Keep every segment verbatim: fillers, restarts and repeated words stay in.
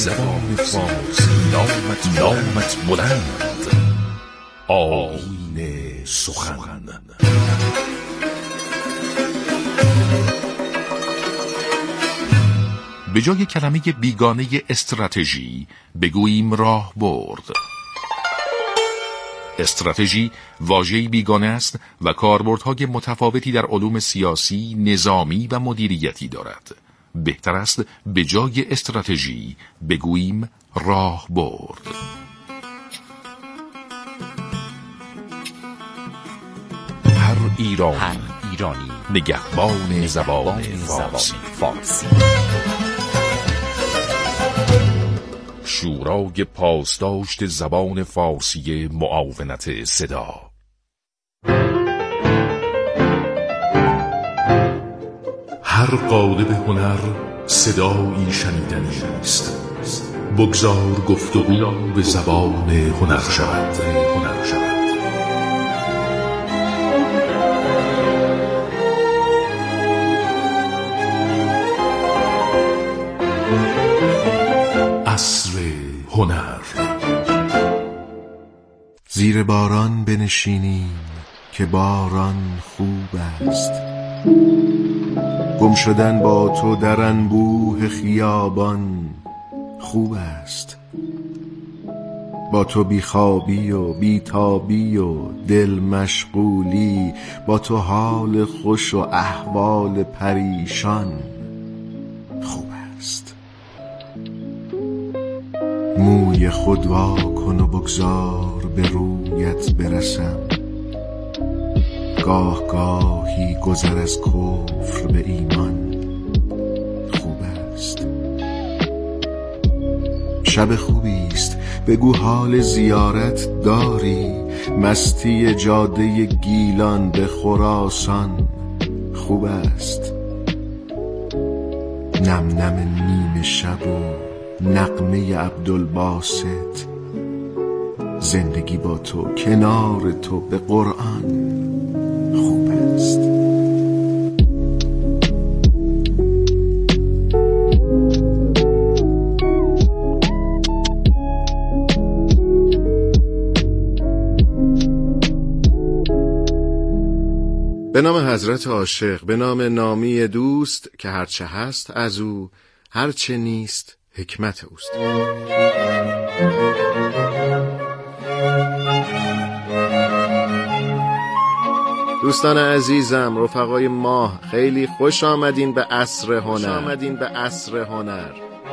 زبان فارسی نامت نامت بلند، آیین سخن. به جای کلمه بیگانه استراتژی بگوییم راه برد. استراتژی واژه‌ای بیگانه است و کاربردهای متفاوتی در علوم سیاسی، نظامی و مدیریتی دارد. بهتر است به جای استراتژی بگوییم راه برد. هر ایرانی, هر ایرانی نگهبان, نگهبان زبان فارسی, فارسی. شورای پاسداشت زبان فارسی معاونت صدا. هر قالب هنر صدایی شنیدنی است. بگذار گفتگو به زبان هنر شود. هنر شود. عصر هنر. زیر باران بنشینیم که باران خوب است. گم شدن با تو در انبوه خیابان خوب است. با تو بیخوابی و بیتابی و دل مشغولی، با تو حال خوش و احوال پریشان خوب است. موی خود وا کن و بگذار به رویت برسم. گاه گاهی گذر از کفر به ایمان خوب است. شب خوبی است، بگو حال زیارت داری. مستی جاده گیلان به خراسان خوب است. نم نم نیمه شب و نغمه عبدالباسط، زندگی با تو کنار تو به قرآن خوب است. به نام حضرت عاشق، به نام نامی دوست که هرچه هست از او، هرچه نیست حکمت اوست. دوستان عزیزم، رفقای ماه، خیلی خوش آمدین به عصر هنر. خوش آمدین به عصر هنر.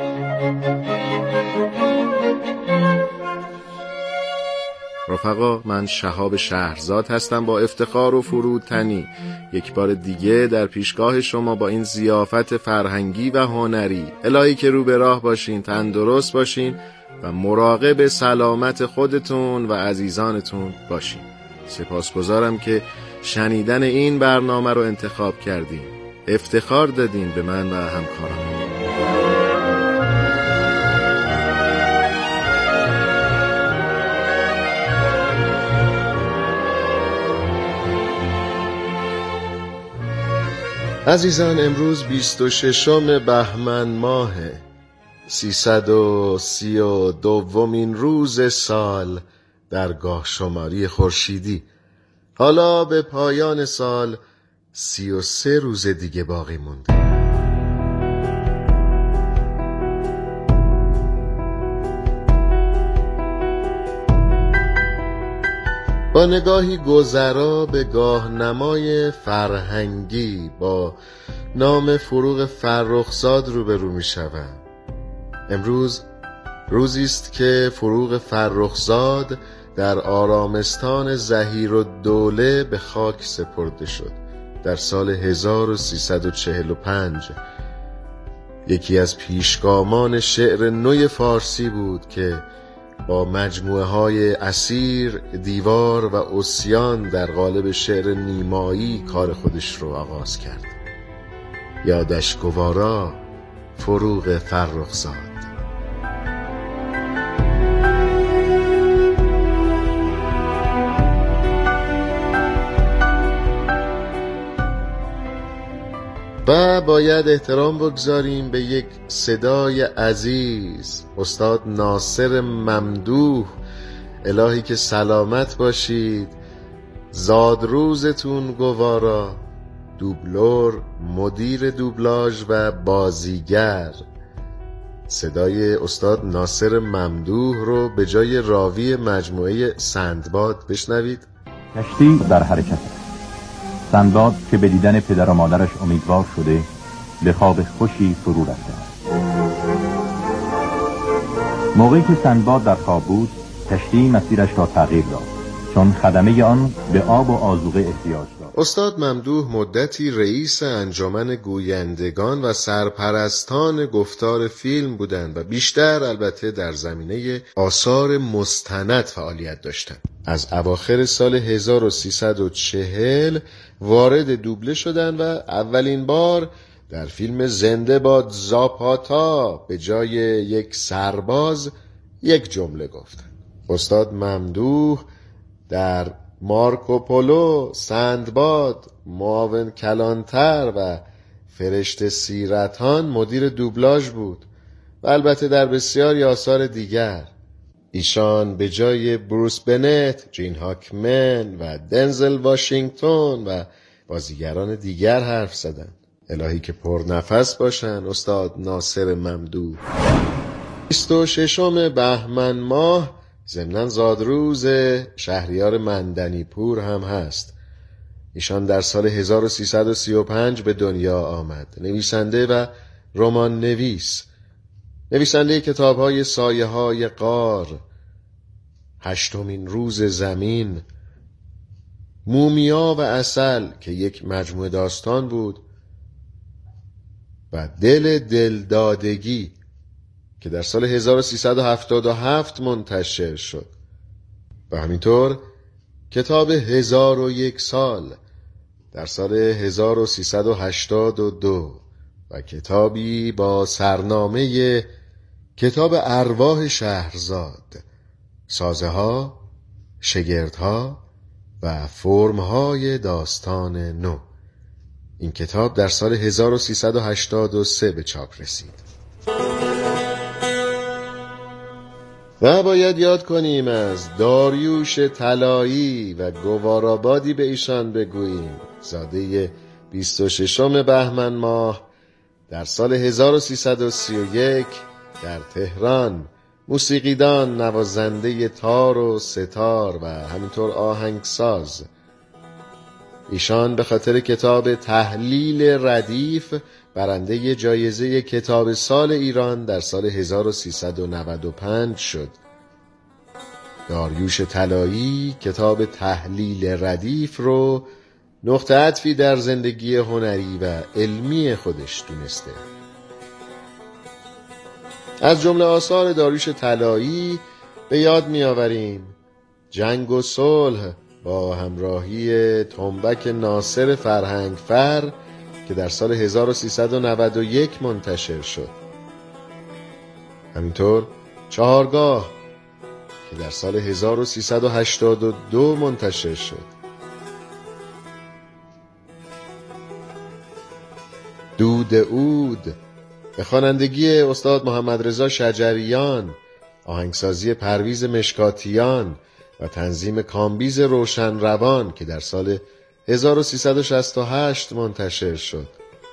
رفقا، من شهاب شهرزاد هستم با افتخار و فروتنی یک بار دیگه در پیشگاه شما با این ضیافت فرهنگی و هنری. الهی که رو به راه باشین، تندرست باشین و مراقب سلامت خودتون و عزیزانتون باشین. سپاسگزارم که شنیدن این برنامه رو انتخاب کردین. افتخار دادین به من و همکارم. عزیزان، امروز بیست و ششم بهمن ماهه، سیصد و سی و دومین روز سال در گاه شماری خورشیدی. حالا به پایان سال سی و سه روز دیگه باقی مونده. با نگاهی گذرا به گاهنمای فرهنگی با نام فروغ فرخزاد روبرو می شوم. امروز روزی است که فروغ فرخزاد در آرامستان ظهیرالدوله به خاک سپرده شد در سال هزار و سیصد و چهل و پنج. یکی از پیشگامان شعر نوی فارسی بود که با مجموعه های اسیر، دیوار و عصیان در قالب شعر نیمایی کار خودش رو آغاز کرد. یادش گوارا فروغ فرخزاد. و باید احترام بگذاریم به یک صدای عزیز، استاد ناصر ممدوح. الهی که سلامت باشید. زادروزتون گوارا، دوبلور، مدیر دوبلاژ و بازیگر. صدای استاد ناصر ممدوح رو به جای راوی مجموعه سندباد بشنوید. کشتی در حرکت. سندباد که به دیدن پدر و مادرش امیدوار شده به خواب خوشی فرو رفته است. موقعی که سندباد در خواب بود، کشتی مسیرش را تغییر داد، چون خدمه آن به آب و آذوقه احتیاج داشت. استاد ممدوح مدتی رئیس انجمن گویندگان و سرپرستان گفتار فیلم بودند و بیشتر البته در زمینه آثار مستند فعالیت داشتند. از اواخر سال هزار و سیصد و چهل وارد دوبله شدند و اولین بار در فیلم زنده باد زاپاتا به جای یک سرباز یک جمله گفتند. استاد ممدوح در مارکوپولو، سندباد، معاون کلانتر و فرشته سیرتان مدیر دوبلاژ بود و البته در بسیاری آثار دیگر. ایشان به جای بروس بنت، جین هاکمن و دنزل واشنگتن و بازیگران دیگر حرف زدند. الهی که پر نفس باشن استاد ناصر ممدوح. بیست و ششم بهمن ماه ضمناً زادروز شهریار مندنی پور هم هست. ایشان در سال هزار و سیصد و سی و پنج به دنیا آمد. نویسنده و رمان نویس، نویسنده کتاب‌های سایه‌های غار، هشتمین روز زمین، مومیا و عسل که یک مجموعه داستان بود و دل دلدادگی که در سال هزار و سیصد و هفتاد و هفت منتشر شد و همینطور کتاب هزار و یک سال در سال هزار و سیصد و هشتاد و دو و کتابی با سرنامه کتاب ارواح شهرزاد، سازه ها، شگردها و فرمهای داستان نو. این کتاب در سال هزار و سیصد و هشتاد و سه به چاپ رسید. و باید یاد کنیم از داریوش طلایی و گوارابادی به ایشان بگوییم. زاده بیست و ششم بهمن ماه در سال هزار و سیصد و سی و یک در تهران، موسیقیدان، نوازنده تار و ستار و همینطور آهنگساز. ایشان به خاطر کتاب تحلیل ردیف برنده جایزه کتاب سال ایران در سال هزار و سیصد و نود و پنج شد. داریوش طلایی کتاب تحلیل ردیف رو نقطه عطفی در زندگی هنری و علمی خودش دونسته. از جمله آثار داریوش طلایی به یاد می آوریم جنگ و صلح با همراهی تنبک ناصر فرهنگفر که در سال هزار و سیصد و نود و یک منتشر شد. همینطور چهارگاه که در سال هزار و سیصد و هشتاد و دو منتشر شد. دود عود به خوانندگی استاد محمد رضا شجریان، آهنگسازی پرویز مشکاتیان و تنظیم کامبیز روشن روان که در سال هزار و سیصد و شصت و هشت منتشر شد.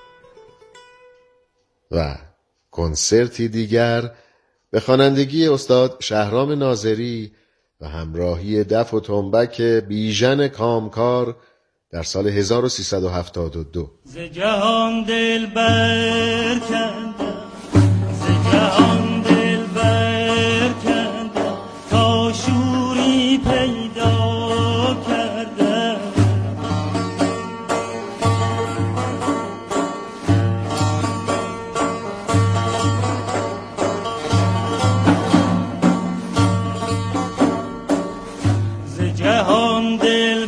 و کنسرتی دیگر به خوانندگی استاد شهرام ناظری و همراهی دف و تنبک بیژن کامکار در سال هزار و سیصد و هفتاد و دو. ز جهان دل برکندم، ز جهان دل برکندم، تا شوری پیدا کردم. ز جهان دل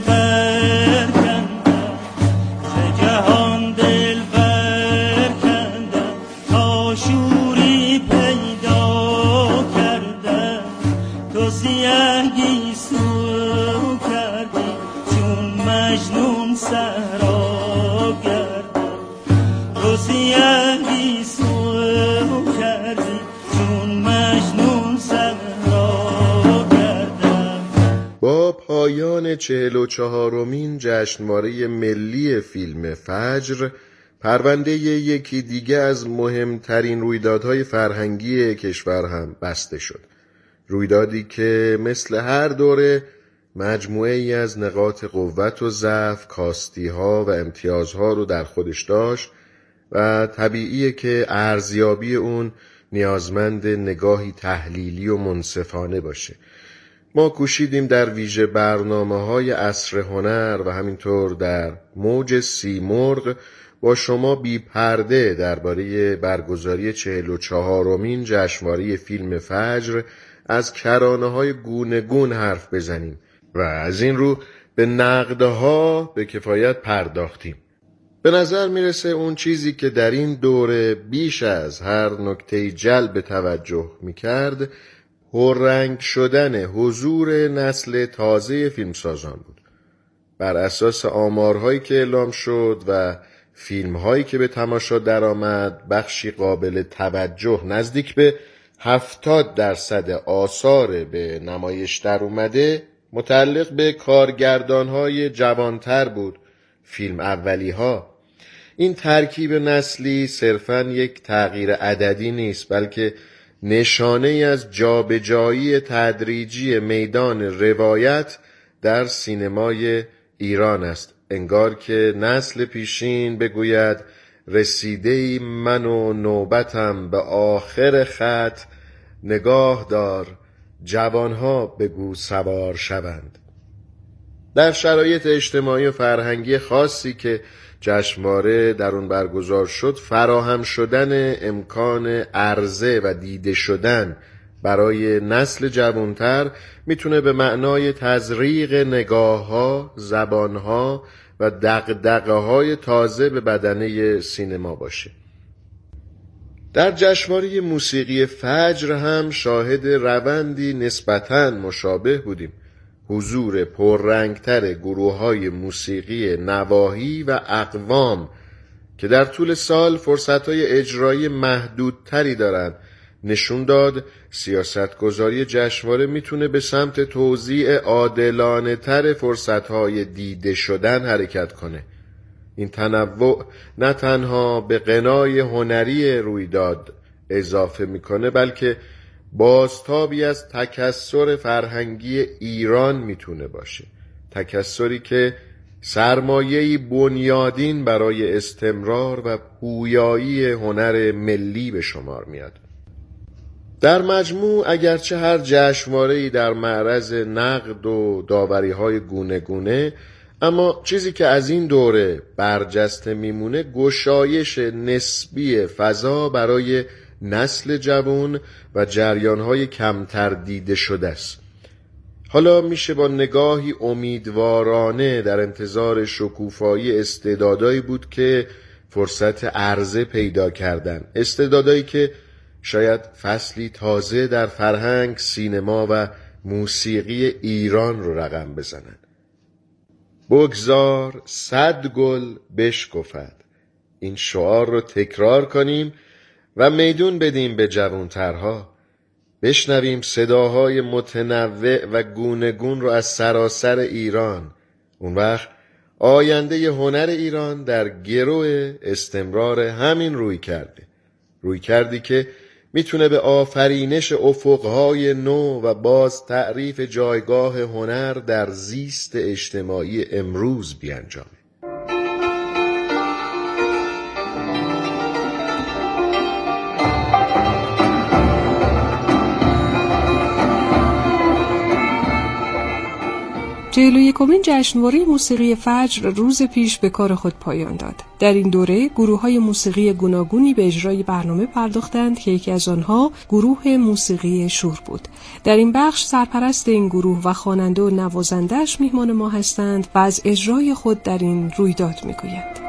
تو سیهی سو کردی چون مجنون صحرا گردم. با پایان چهل و چهارمین جشنواره ملی فیلم فجر، پرونده یکی دیگه از مهمترین رویدادهای فرهنگی کشور هم بسته شد. رویدادی که مثل هر دوره مجموعه ای از نقاط قوت و ضعف، کاستی‌ها و امتیازها رو در خودش داشت و طبیعیه که ارزیابی اون نیازمند نگاهی تحلیلی و منصفانه باشه. ما کوشیدیم در ویژه برنامه‌های عصر هنر و همینطور در موج سیمرغ با شما بی پرده درباره برگزاری چهل و چهارمین جشنواره فیلم فجر از کرانه‌های گوناگون حرف بزنیم و از این رو به نقدها به کفایت پرداختیم. به نظر میرسه اون چیزی که در این دوره بیش از هر نکته جلب توجه میکرد پررنگ شدن حضور نسل تازه فیلمسازان بود. بر اساس آمارهایی که اعلام شد و فیلمهایی که به تماشا درآمد، بخشی قابل توجه نزدیک به هفتاد درصد آثار به نمایش در اومده متعلق به کارگردانهای جوانتر بود، فیلم اولی ها. این ترکیب نسلی صرفاً یک تغییر عددی نیست، بلکه نشانه ای از جابجایی تدریجی میدان روایت در سینمای ایران است. انگار که نسل پیشین بگوید رسیده‌ای من و نوبتم به آخر خط، نگاه دار جوانها بگو سوار شوند. در شرایط اجتماعی و فرهنگی خاصی که جشنواره در اون برگزار شد، فراهم شدن امکان عرضه و دیده شدن برای نسل جوانتر میتونه به معنای تزریق نگاه‌ها، زبان‌ها و دغدغه‌های تازه به بدنه سینما باشه. در جشنواره موسیقی فجر هم شاهد روندی نسبتاً مشابه بودیم. حضور پررنگتر گروه‌های موسیقی نواحی و اقوام که در طول سال فرصت‌های اجرایی محدودتری دارند نشون داد سیاستگذاری جشنواره میتونه به سمت توزیع عادلانه تر فرصت‌های دیده شدن حرکت کنه. این تنوع نه تنها به غنای هنری رویداد اضافه میکنه، بلکه بازتابی از تکثر فرهنگی ایران میتونه باشه. تکثری که سرمایه‌ای بنیادین برای استمرار و پویایی هنر ملی به شمار میاد. در مجموع اگرچه هر جشنواره‌ای در معرض نقد و داوری‌های گوناگونه، اما چیزی که از این دوره برجسته میمونه گشایش نسبی فضا برای نسل جوان و جریان‌های کمتر دیده شده است. حالا میشه با نگاهی امیدوارانه در انتظار شکوفایی استعدادایی بود که فرصت عرضه پیدا کردن، استعدادایی که شاید فصلی تازه در فرهنگ، سینما و موسیقی ایران رو رقم بزنن. بگذار صد گل بشکفد، این شعار رو تکرار کنیم و میدون بدیم به جوانترها. بشنویم صداهای متنوع و گوناگون رو از سراسر ایران. اون وقت آینده هنر ایران در گرو استمرار همین روی کرده روی کردی که میتونه به آفرینش افقهای نو و باز تعریف جایگاه هنر در زیست اجتماعی امروز بیانجامه. چهل و یکمین جشنواره موسیقی فجر روز پیش به کار خود پایان داد. در این دوره گروه‌های موسیقی گوناگونی به اجرای برنامه پرداختند که یکی از آنها گروه موسیقی شور بود. در این بخش سرپرست این گروه و خواننده و نوازنده‌اش میهمان ما هستند و از اجرای خود در این رویداد میگویند.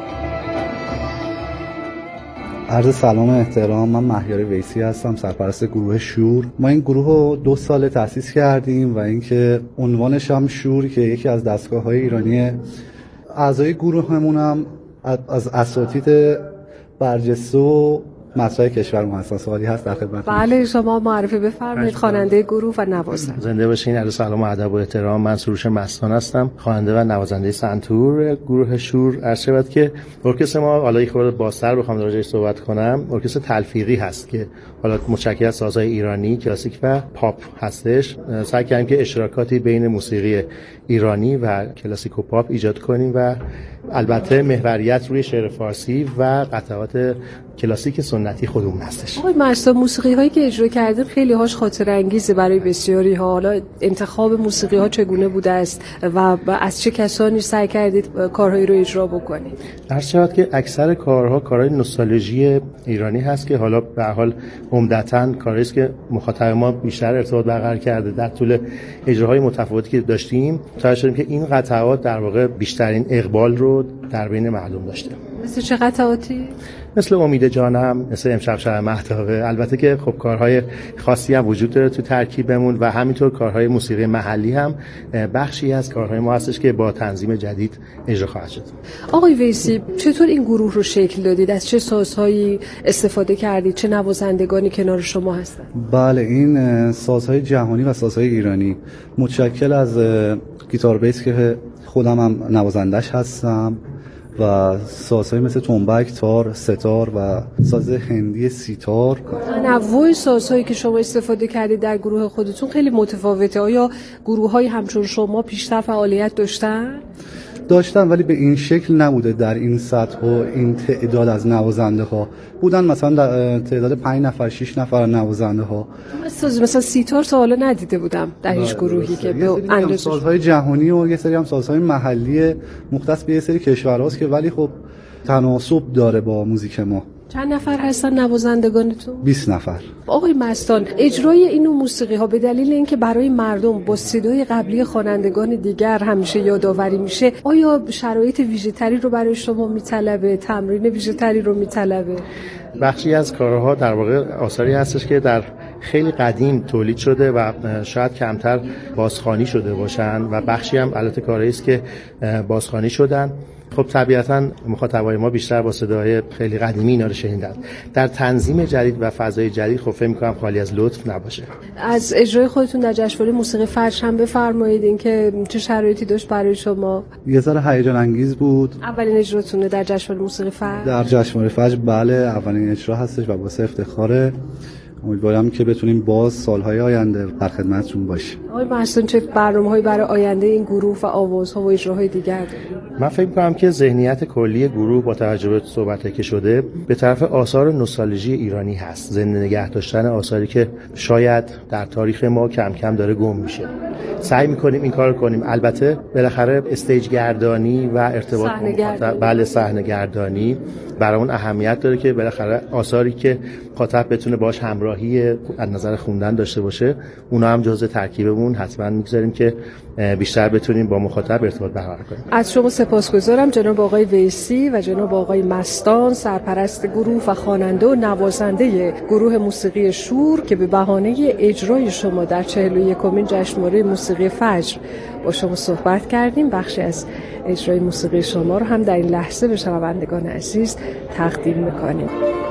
عرض سلام و احترام، من مهیار ویسی هستم، سرپرست گروه شور. ما این گروه رو دو سال تأسیس کردیم و اینکه عنوانش هم شور که یکی از دستگاه‌های ایرانیه. اعضای گروهمون هم از اساتید برجسته و مطرح کشور ما هستن. سوالی هست در خدمت؟ بله شما معرفی بفرمایید، خواننده گروه و نوازنده. زنده باشین. عرض سلام و ادب و احترام. من سروش مستان هستم، خواننده و نوازنده سنتور گروه شور. عرض شود که ارکستر ما، حالا یه خورده بازتر بخوام راجعش صحبت کنم، ارکستر تلفیقی هست که حالا متشکل از سازهای ایرانی کلاسیک و پاپ هستش. سعی کردیم که اشتراکاتی بین موسیقی ایرانی و کلاسیک و پاپ ایجاد کنیم و البته محوریت روی شعر فارسی و قطعات کلاسیک سنتی خودمون هستش. آقای مستان، موسیقی هایی که اجرا کردید خیلی هاش خاطر انگیزه برای بسیاری ها. حالا انتخاب موسیقی ها چگونه بوده است و از چه کسانی سعی کردید کارهایی رو اجرا بکنید؟ عرض شود که اکثر کارها کارهای نوستالژی ایرانی هست که حالا به هر حال عمدتاً کاری است که مخاطب ما بیشتر ارتباط برقرار کرده. در طول اجراهای متفاوتی که داشتیم تا شدیم که این قطعات در واقع بیشترین اقبال رو در بین مردم داشته. مثل چه قطعاتی؟ مثل امید جانم، مثل امشب شب مهتابه. البته که خب کارهای خاصی هم وجود داره تو ترکیبمون و همینطور کارهای موسیقی محلی هم بخشی از کارهای ما هستش که با تنظیم جدید اجرا خواهد شد. آقای ویسی، چطور این گروه رو شکل دادید؟ از چه سازهایی استفاده کردید؟ چه نوازندگانی کنار شما هستن؟ بله، این سازهای جهانی و سازهای ایرانی متشکل از گیتار بیس که خودم هم نوازندش هستم و سازهای مثل تنبک، تار، ستار و ساز هندی سیتار. تنوع سازهایی که شما استفاده کردید در گروه خودتون خیلی متفاوته. آیا گروه‌های همچون شما پیشتر فعالیت داشتن؟ داشتن، ولی به این شکل نبوده. در این سطح و این تعداد از نوازنده ها بودن، مثلا در تعداد پنج نفر شش نفر نوازنده ها. مثلا سیتار تا حالا ندیده بودم در هیچ گروهی که به اندازه سازهای جهانی و یه سری هم سازهای محلی مختص به یه سری کشورهاست که ولی خب تناسب داره با موزیک ما. چند نفر هستن نوازندگانتون؟ بیست نفر. آقای مستان، اجرای این نوع موسیقی ها به دلیل اینکه برای مردم با صدای قبلی خوانندگان دیگر همیشه یادآوری میشه، آیا شرایط ویژه‌تری رو برای شما میطلبه؟ تمرین ویژه‌تری رو میطلبه؟ بخشی از کارها در واقع آثاری هستش که در خیلی قدیم تولید شده و شاید کمتر بازخوانی شده باشن و بخشی هم البته کارهایی است که بازخوانی شدن. خب طبیعتاً مخاطبای ما بیشتر با صداهای خیلی قدیمی اینا رو شنیدن. در تنظیم جدید و فضای جدید خب فکر می‌کنم خالی از لطف نباشه. از اجرای خودتون در جشنواره موسیقی فجر هم بفرمایید اینکه چه شرایطی داشت برای شما؟ یه ذره هیجان انگیز بود. اولین اجراتونه در جشنواره موسیقی فجر؟ در جشنواره فجر بله، اولین اجرا هستش و واسه افتخاره. امیدوارم که بتونیم باز سالهای آینده در خدمتتون باشیم. آقای مستان، چه برنامه‌هایی برای آینده این گروه و آوازها و اجراهای دیگر دارید؟ من فکر می‌کنم که ذهنیت کلی گروه با توجه به صحبتایی که شده به طرف آثار نوستالژی ایرانی هست، زنده نگه داشتن آثاری که شاید در تاریخ ما کم کم داره گم میشه. سعی می‌کنیم این کارو کنیم. البته بالاخره استیج گردانی و ارتباط با مخاطب، بله صحنه گردانی برامون اهمیت داره که بالاخره آثاری که مخاطب بتونه باش همراهی از نظر خوندن داشته باشه، اونا هم جزء ترکیبمون حتما می‌گذاریم که بیشتر بتونیم با مخاطب ارتباط برقرار کنیم. از شما سپاسگزارم جناب آقای ویسی و جناب آقای مستان، سرپرست گروه و خواننده و نوازنده گروه موسیقی شور، که به بهانه اجرای شما در چهل و یکمین جشنواره موسیقی فجر با شما صحبت کردیم. بخشی از اجرای موسیقی شما رو هم در این لحظه به شنوندگان عزیز تقدیم می‌کنیم.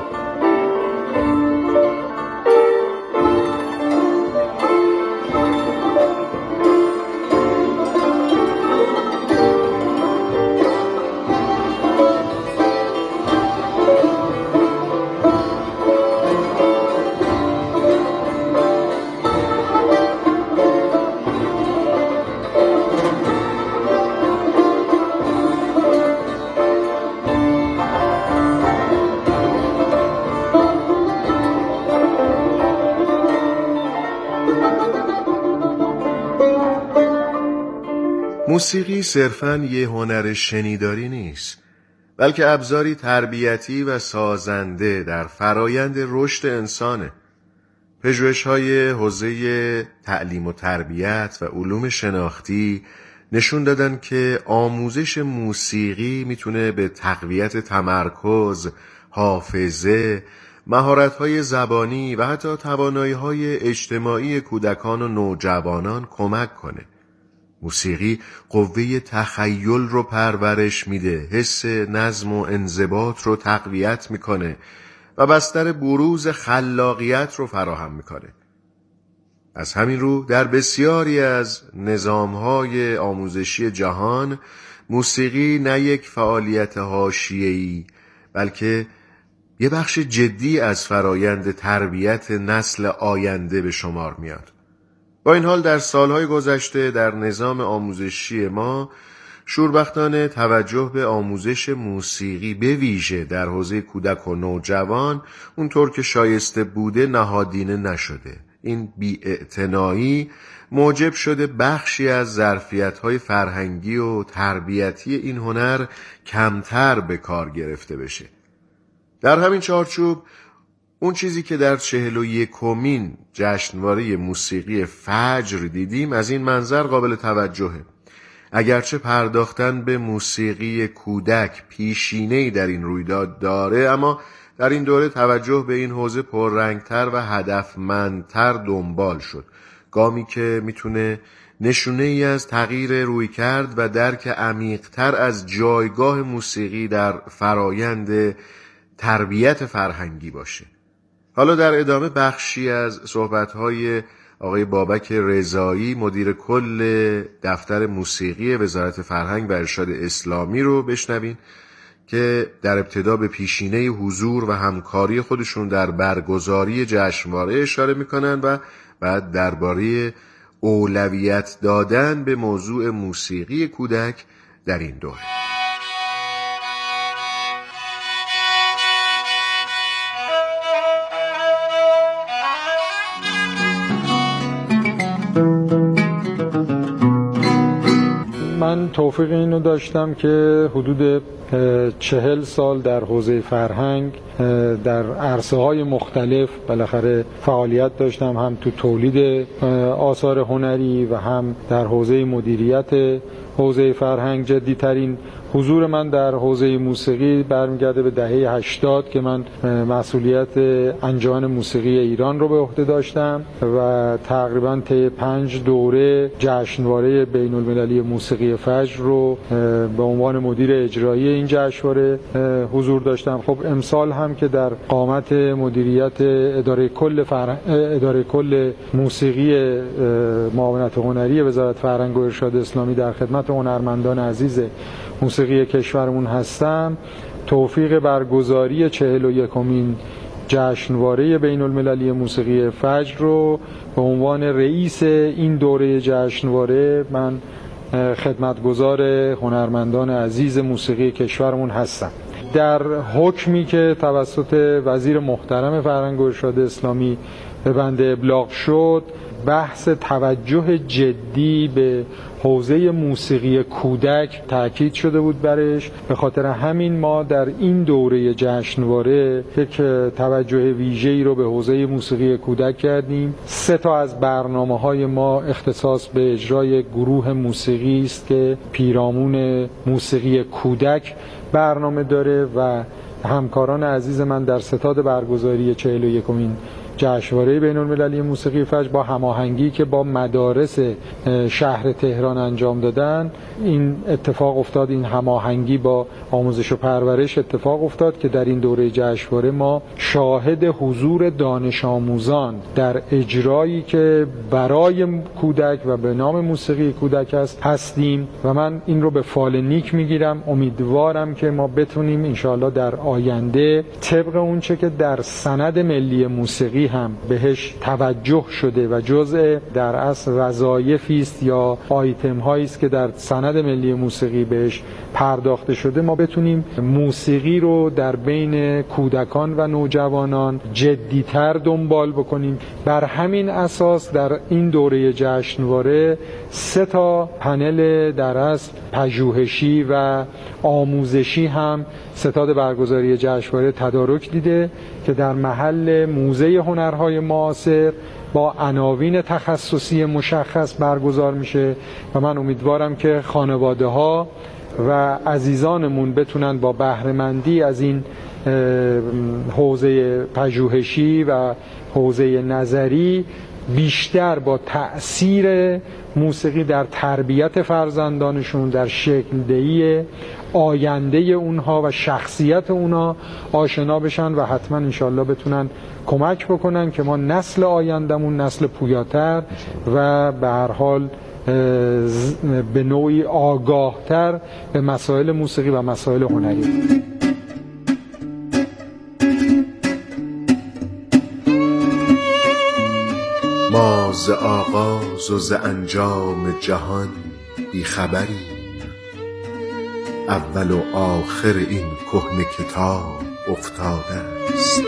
موسیقی صرفاً یه هنر شنیداری نیست، بلکه ابزاری تربیتی و سازنده در فرایند رشد انسانه. پژوهش‌های حوزه تعلیم و تربیت و علوم شناختی نشون دادن که آموزش موسیقی میتونه به تقویت تمرکز، حافظه، مهارت‌های زبانی و حتی توانایی‌های اجتماعی کودکان و نوجوانان کمک کنه. موسیقی قوه تخیل رو پرورش میده، حس نظم و انضباط رو تقویت میکنه و بستر بروز خلاقیت رو فراهم میکنه. از همین رو در بسیاری از نظام‌های آموزشی جهان موسیقی نه یک فعالیت حاشیه‌ای بلکه یه بخش جدی از فرایند تربیت نسل آینده به شمار میاد. با این حال در سالهای گذشته در نظام آموزشی ما شوربختانه توجه به آموزش موسیقی به ویژه در حوزه کودک و نوجوان اونطور که شایسته بوده نهادینه نشده. این بی‌اعتنایی موجب شده بخشی از ظرفیت‌های فرهنگی و تربیتی این هنر کمتر به کار گرفته بشه. در همین چارچوب اون چیزی که در چهل و یکمین جشنواره موسیقی فجر دیدیم از این منظر قابل توجهه. اگرچه پرداختن به موسیقی کودک پیشینه‌ای در این رویداد داره، اما در این دوره توجه به این حوزه پررنگتر و هدفمندتر دنبال شد. گامی که میتونه نشونه ای از تغییر رویکرد و درک عمیق‌تر از جایگاه موسیقی در فرایند تربیت فرهنگی باشه. حالا در ادامه بخشی از صحبت‌های آقای بابک رضایی مدیر کل دفتر موسیقی وزارت فرهنگ و ارشاد اسلامی رو بشنوین که در ابتدا به پیشینه حضور و همکاری خودشون در برگزاری جشنواره اشاره میکنن و بعد درباره اولویت دادن به موضوع موسیقی کودک در این دوره. من توفیق اینو داشتم که حدود چهل سال در حوزه فرهنگ در عرصه‌های مختلف بالاخره فعالیت داشتم، هم تو تولید آثار هنری و هم در حوزه مدیریت حوزه فرهنگ. جدی‌ترین حضور من در حوزه موسیقی برمیگرده به دهه هشتاد که من مسئولیت انجمن موسیقی ایران رو به عهده داشتم و تقریباً طی پنج دوره جشنواره بین المللی موسیقی فجر رو به عنوان مدیر اجرایی این جشنواره حضور داشتم. خب امسال هم که در قامت مدیریت اداره کل فرهنگ، اداره کل موسیقی معاونت هنری وزارت فرهنگ و ارشاد اسلامی در خدمت هنرمندان عزیز موسیقی کشورمون هستم، توفیق برگزاری چهل و یکمین جشنواره بین المللی موسیقی فجر رو به عنوان رئیس این دوره جشنواره من خدمتگزار هنرمندان عزیز موسیقی کشورمون هستم. در حکمی که توسط وزیر محترم فرهنگ و ارشاد اسلامی به بنده ابلاغ شد، بحث توجه جدی به حوزه موسیقی کودک تاکید شده بود برش. به خاطر همین ما در این دوره جشنواره یک توجه ویژه‌ای رو به حوزه موسیقی کودک کردیم. سه تا از برنامه‌های ما اختصاص به اجرای گروه موسیقی است که پیرامون موسیقی کودک برنامه داره و همکاران عزیز من در ستاد برگزاری چهل و یکمین جشنواره بین المللی موسیقی فجر با هماهنگی که با مدارس شهر تهران انجام دادن این اتفاق افتاد، این هماهنگی با آموزش و پرورش اتفاق افتاد که در این دوره جشنواره ما شاهد حضور دانش آموزان در اجرایی که برای کودک و به نام موسیقی کودک است هستیم و من این رو به فال نیک میگیرم. امیدوارم که ما بتونیم انشاءالله در آینده طبق اون چه که در سند ملی موسیقی هم بهش توجه شده و جزء در اصل وظایفی است یا آیتم هایی است که در سند ملی موسیقی بهش پرداخته شده، ما بتونیم موسیقی رو در بین کودکان و نوجوانان جدیتر دنبال بکنیم. بر همین اساس در این دوره جشنواره سه تا پنل در اصل پژوهشی و آموزشی هم ستاد برگزاری جشنواره تدارک دیده که در محل موزه هنرهای معاصر با عناوین تخصصی مشخص برگزار میشه و من امیدوارم که خانواده ها و عزیزانمون بتونن با بهره‌مندی از این حوزه پژوهشی و حوزه نظری بیشتر با تأثیر موسیقی در تربیت فرزندانشون، در شکل دهی آینده اونها و شخصیت اونها آشنا بشن و حتما انشالله بتونن کمک بکنن که ما نسل آیندمون نسل پویاتر و به هر حال به نوعی آگاهتر به مسائل موسیقی و مسائل هنری. ما ز آغاز و ز انجام جهان بی خبری، اول و آخر این کهنه کتاب افتاده است.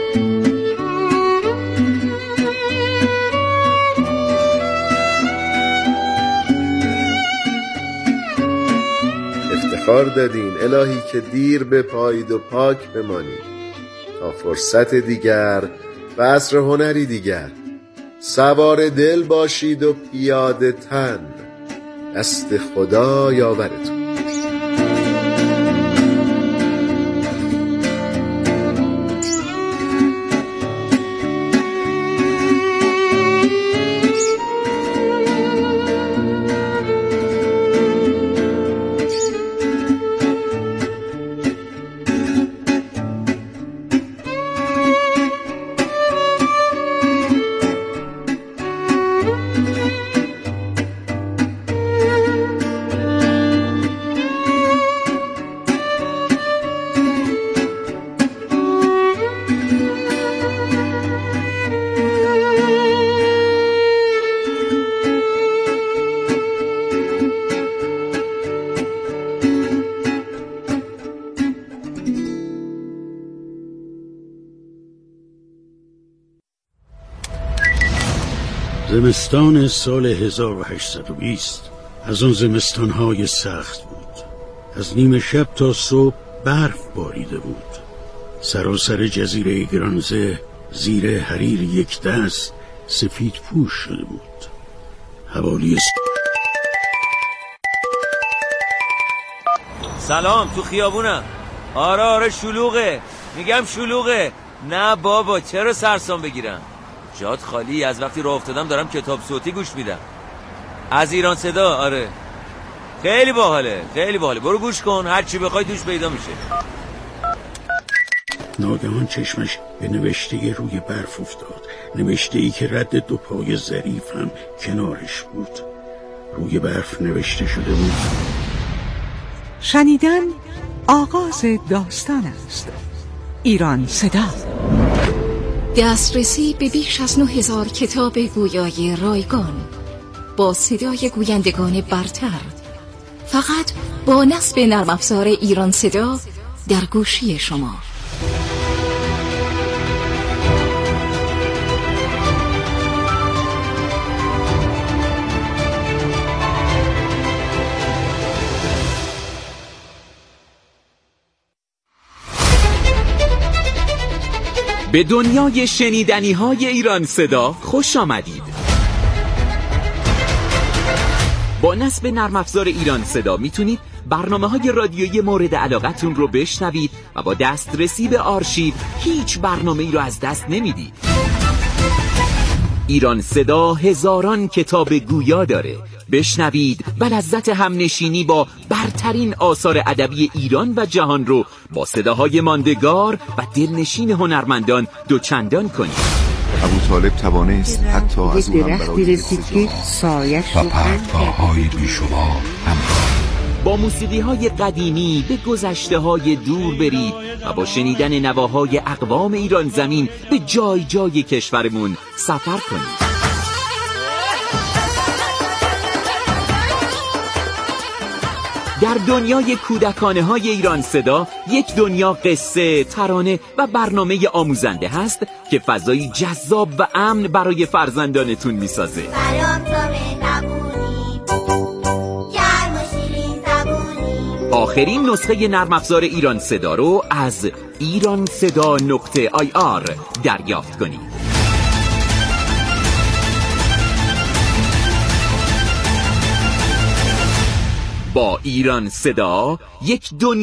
افتخار دادین الهی که دیر بپایید و پاک بمانید تا فرصت دیگر و عصر هنری دیگر سوار دل باشید و پیاده تن. دست خدا یاورتون. زمستان سال هزار و هشتصد و بیست از اون زمستانهای سخت بود. از نیمه شب تا صبح برف باریده بود. سراسر جزیره گرانزه زیر حریر یک دست سفید پوش شده بود. حوالی س... سلام، تو خیابونم. آره آره شلوغه، میگم شلوغه. نه بابا چرا سرسام بگیرم، جات خالی. از وقتی راه افتادم دارم کتاب صوتی گوش میدم از ایران صدا. آره خیلی باحاله، خیلی باحاله. برو گوش کن، هر چی بخوای توش پیدا میشه. ناگهان چشمش به نوشته روی برف افتاد. نوشته ای که رد دو پای ظریف هم کنارش بود. روی برف نوشته شده بود: شنیدن آغاز داستان است. ایران صدا. دسترسی به بیش از نه هزار کتاب گویای رایگان با صدای گویندگان برتر، فقط با نصب نرم افزار ایران صدا در گوشی شما. به دنیای شنیدنی های ایران صدا خوش آمدید. با نصب نرم افزار ایران صدا میتونید برنامه های رادیویی مورد علاقتون رو بشنوید و با دسترسی به آرشیو هیچ برنامه ای رو از دست نمیدید. ایران صدا هزاران کتاب گویا داره. بشنوید و لذت همنشینی با برترین آثار ادبی ایران و جهان رو با صداهای ماندگار و دلنشین هنرمندان دوچندان کنید. ابوطالب توانست حتی از او هم برای رسید که سایش و پرتواهای بیشمار همراه. با موسیقی های قدیمی به گذشته های دور برید و با شنیدن نواهای اقوام ایران زمین به جای جای کشورمون سفر کنید. در دنیای کودکانه های ایران صدا یک دنیا قصه، ترانه و برنامه آموزنده هست که فضایی جذاب و امن برای فرزندانتون میسازه. آخرین نسخه نرم افزار ایران صدا رو از ایران صدا نقطه آی آر دریافت کنید. با ایران صدا یک دنیا